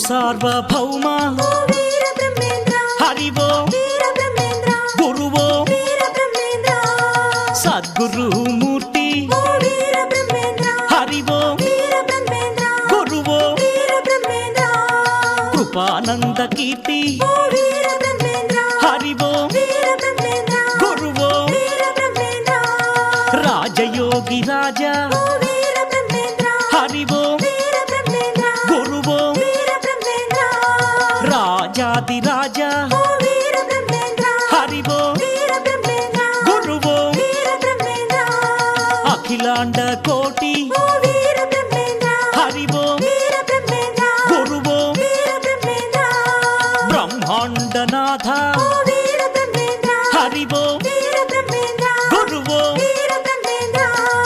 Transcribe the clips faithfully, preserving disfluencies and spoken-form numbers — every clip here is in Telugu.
సార్వభౌమ ఓ వీర బ్రహ్మేంద్ర హరివో వీర బ్రహ్మేంద్ర గురువో వీర బ్రహ్మేంద్ర సద్గురుమూర్తి ఓ వీర బ్రహ్మేంద్ర హరివో వీర బ్రహ్మేంద్ర గురువో వీర బ్రహ్మేంద్ర కృపానంద కీర్తి ఓ వీర బ్రహ్మేంద్ర హరివో వీర బ్రహ్మేంద్ర గురువో వీర బ్రహ్మేంద్ర రాజయోగి రాజా ఓ వీర బ్రహ్మేంద్ర హరివో వీర బ్రహ్మేంద్ర గురువో వీర బ్రహ్మేంద్ర రాజాది రాజా ఓ వీర బ్రహ్మేంద్ర హరివో వీర బ్రహ్మేంద్ర గురువో వీర బ్రహ్మేంద్ర అఖిలాండ కోటి ఓ వీర బ్రహ్మేంద్ర హరివో వీర బ్రహ్మేంద్ర గురువో వీర బ్రహ్మేంద్ర బ్రహ్మాండనాథ ఓ వీర బ్రహ్మేంద్ర హరివో వీర బ్రహ్మేంద్ర గురువో వీర బ్రహ్మేంద్ర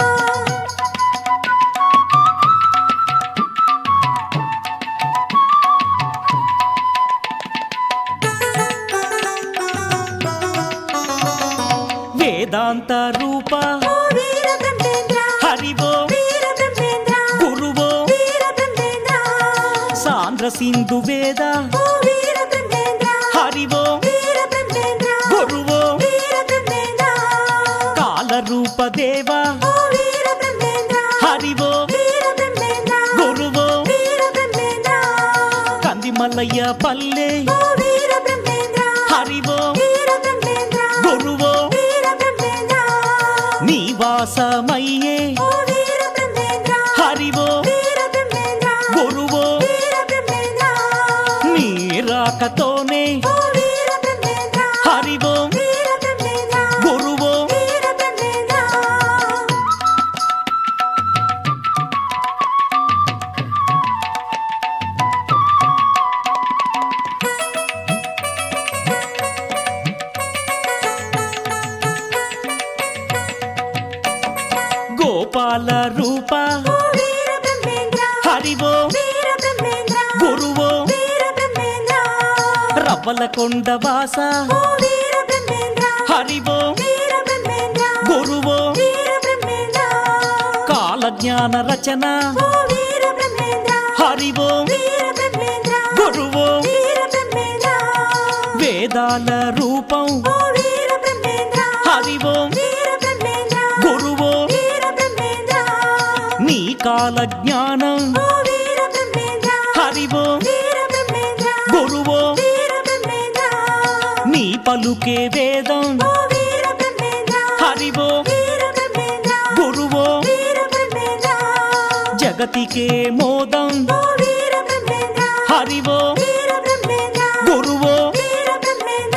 వేదాంత రూప ఓ వీర బ్రహ్మేంద్ర హరివో వీర బ్రహ్మేంద్ర గురువో వీర బ్రహ్మేంద్ర సాంద్ర సింధు వేద ఓ వీర బ్రహ్మేంద్ర హరివో వీర బ్రహ్మేంద్ర గురువో వీర బ్రహ్మేంద్ర కాలరూప దేవ ఓ వీర బ్రహ్మేంద్ర హరివో వీర బ్రహ్మేంద్ర గురువో వీర బ్రహ్మేంద్ర కందిమల్లయ్య పల్లె ఓ వీర బ్రహ్మేంద్ర హరివో వీర బ్రహ్మేంద్ర గురువో వీర బ్రహ్మేంద్ర నివాసమయ్యే ఓ వీర బ్రహ్మేంద్ర హరివో వీర బ్రహ్మేంద్ర గురువో వీర బ్రహ్మేంద్ర నీరాకతోనే ఓ వీర బ్రహ్మేంద్ర హరివో వీర బ్రహ్మేంద్ర గురువో వీర బ్రహ్మేంద్ర గోపాల రూప ఓ వీర బ్రహ్మేంద్ర హరివో వీర బ్రహ్మేంద్ర గురువో వీర బ్రహ్మేంద్ర రవ్వల కొండ వాస ఓ వీర బ్రహ్మేంద్ర హరివో వీర బ్రహ్మేంద్ర గురువో వీర బ్రహ్మేంద్ర కాలజ్ఞాన రచన ఓ వీర బ్రహ్మేంద్ర హరివో వీర బ్రహ్మేంద్ర గురువో వీర బ్రహ్మేంద్ర వేదాల రూపం ఓ వీర బ్రహ్మేంద్ర హరివో వీర బ్రహ్మేంద్ర గురువో వీర బ్రహ్మేంద్ర నీ కాల జ్ఞానం ఓ వీర బ్రహ్మేంద్ర హరివో వీర బ్రహ్మేంద్ర గురువో వీర బ్రహ్మేంద్ర నీ పలుకే వేదం ఓ వీర బ్రహ్మేంద్ర హరివో వీర బ్రహ్మేంద్ర గురువో వీర బ్రహ్మేంద్ర జగతికే మోదం ఓ వీర బ్రహ్మేంద్ర హరివో వీర బ్రహ్మేంద్ర గురువో వీర బ్రహ్మేంద్ర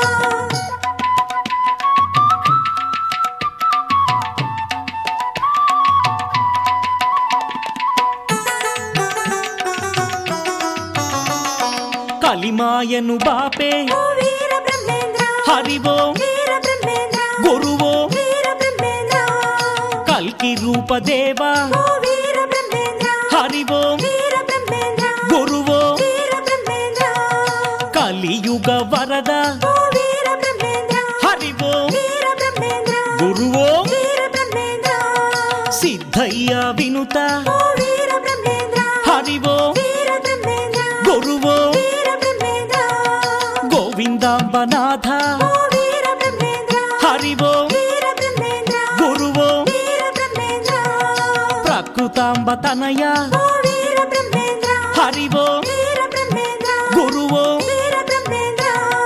కలిమాయను బాపే ఓ వీర బ్రహ్మేంద్ర హరివో వీర బ్రహ్మేంద్ర గురువో వీర బ్రహ్మేంద్ర కల్కి రూపదేవ ఓ వీర బ్రహ్మేంద్ర హరివో వీర బ్రహ్మేంద్ర గురువో వీర బ్రహ్మేంద్ర కలియుగ వరద ఓ వీర బ్రహ్మేంద్ర హరివో వీర బ్రహ్మేంద్ర గురువో వీర బ్రహ్మేంద్ర సిద్ధయ్య వినుత ఓ వీర బ్రహ్మేంద్ర హరివో వీర బ్రహ్మేంద్ర గురువో వీర బ్రహ్మేంద్ర గోవిందాంబనాథ ఓ వీర బ్రహ్మేంద్ర హరివో వీర బ్రహ్మేంద్ర గురువో వీర బ్రహ్మేంద్ర ప్రకృతాంబ తనయ ఓ వీర బ్రహ్మేంద్ర హరివో వీర బ్రహ్మేంద్ర గురువో వీర బ్రహ్మేంద్ర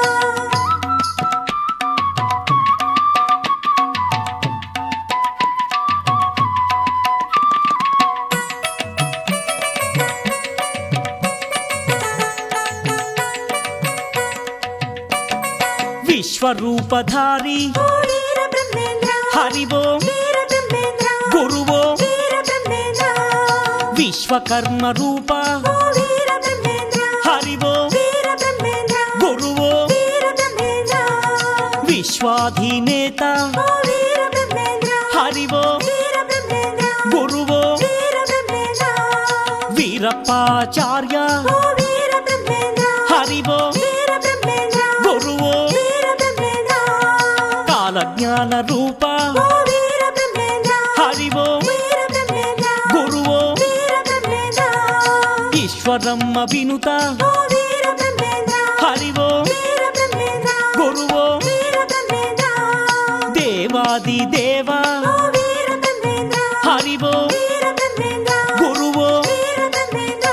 విశ్వరూపధారి ఓ వీర బ్రహ్మేంద్ర హరివో వీర బ్రహ్మేంద్ర గురువో వీర బ్రహ్మేంద్ర విశ్వకర్మ రూప ఓ వీర బ్రహ్మేంద్ర హరివో వీర బ్రహ్మేంద్ర గురువో వీర బ్రహ్మేంద్ర విశ్వాధినేత ఓ వీర బ్రహ్మేంద్ర హరివో వీర బ్రహ్మేంద్ర గురువో వీర బ్రహ్మేంద్ర వీరప్పాచార్య ఓ వీర బ్రహ్మేంద్ర హరివో వీర బ్రహ్మేంద్ర గురువో వీర బ్రహ్మేంద్ర కాలజ్ఞాన రూప ఓ వీర బ్రహ్మేంద్ర హరివో వీర బ్రహ్మేంద్ర గురువో వీర బ్రహ్మేంద్ర ఈశ్వరమ్మ వినుత ఓ వీర బ్రహ్మేంద్ర హరివో వీర బ్రహ్మేంద్ర గురువో వీర బ్రహ్మేంద్ర దేవాది దేవా ఓ వీర బ్రహ్మేంద్ర హరివో వీర బ్రహ్మేంద్ర గురువో వీర బ్రహ్మేంద్ర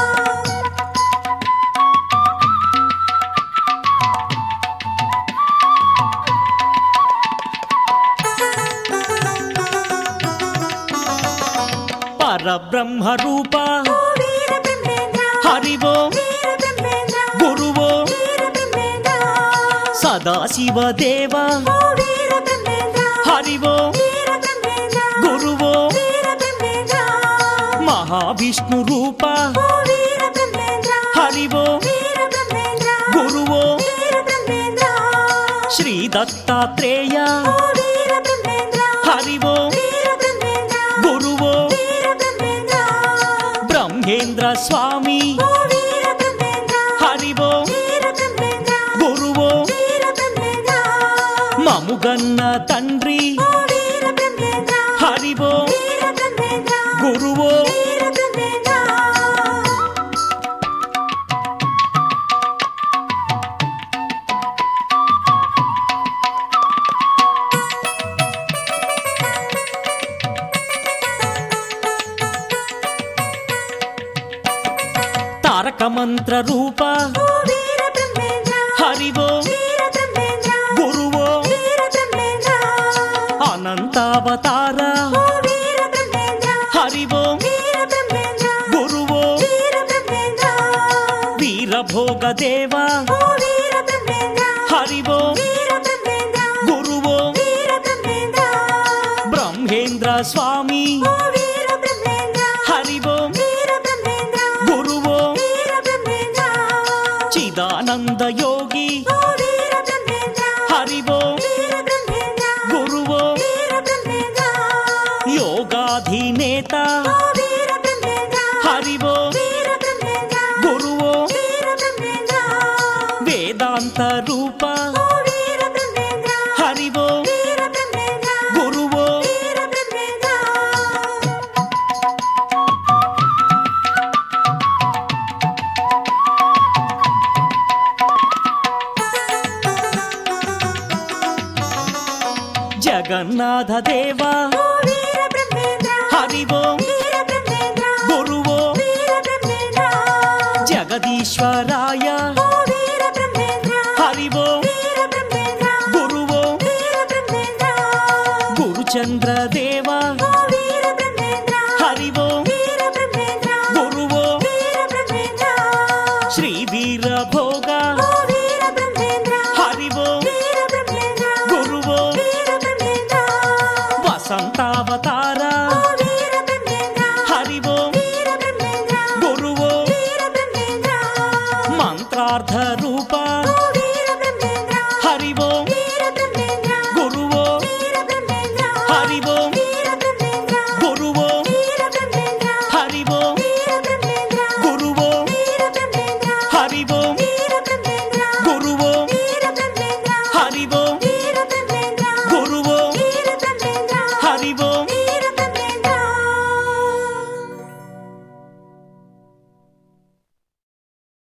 పరబ్రహ్మ రూప ఓ వీర బ్రహ్మేంద్ర హరివో వీర బ్రహ్మేంద్ర గురువో వీర బ్రహ్మేంద్ర సదాశివ దేవా ఓ వీర బ్రహ్మేంద్ర హరివో వీర బ్రహ్మేంద్ర గురువో వీర బ్రహ్మేంద్ర మహావిష్ణు రూప ఓ వీర బ్రహ్మేంద్ర హరివో వీర బ్రహ్మేంద్ర గురువో వీర బ్రహ్మేంద్ర శ్రీ దత్తాత్రేయ ఓ వీర బ్రహ్మేంద్ర హరివో వీర బ్రహ్మేంద్ర గురువో వీర బ్రహ్మేంద్ర బ్రహ్మేంద్ర స్వామి ఓ వీర బ్రహ్మేంద్ర హరివో వీర బ్రహ్మేంద్ర గురువో వీర బ్రహ్మేంద్ర మముగన్న తండ్రి ఓ వీర బ్రహ్మేంద్ర హరివో వీర బ్రహ్మేంద్ర గురువో వీర బ్రహ్మేంద్ర తారక మంత్ర రూప ఓ వీర బ్రహ్మేంద్ర హరివో వీర బ్రహ్మేంద్ర గురువో వీర బ్రహ్మేంద్ర అనంతావతార ఓ వీర బ్రహ్మేంద్ర హరివో వీర బ్రహ్మేంద్ర గురువో వీర బ్రహ్మేంద్ర వీరభోగ దేవా ఓ వీర బ్రహ్మేంద్ర హరివో వీర బ్రహ్మేంద్ర గురువో వీర బ్రహ్మేంద్ర బ్రహ్మేంద్ర స్వామి ఓ వీర బ్రహ్మేంద్ర హరివో వీర బ్రహ్మేంద్ర గురువో వీర బ్రహ్మేంద్ర చిదానంద యోగి ఓ వీర బ్రహ్మేంద్ర హరివో వీర బ్రహ్మేంద్ర గురువో వీర బ్రహ్మేంద్ర యోగాధినేత ఓ వీర బ్రహ్మేంద్ర హరివో వీర బ్రహ్మేంద్ర గురువో వీర బ్రహ్మేంద్ర వేదాంత రూప ఓ వీర బ్రహ్మేంద్ర హరివో వీర బ్రహ్మేంద్ర గురువో వీర బ్రహ్మేంద్ర జగన్నాథ దేవా ఓ వీర బ్రహ్మేంద్ర హరివో వీర బ్రహ్మేంద్ర గురువో వీర బ్రహ్మేంద్ర జగదీశ్వరాయ ఓ వీర బ్రహ్మేంద్ర హరివో వీర బ్రహ్మేంద్ర గురువో వీర బ్రహ్మేంద్ర గురుచంద్ర దేవా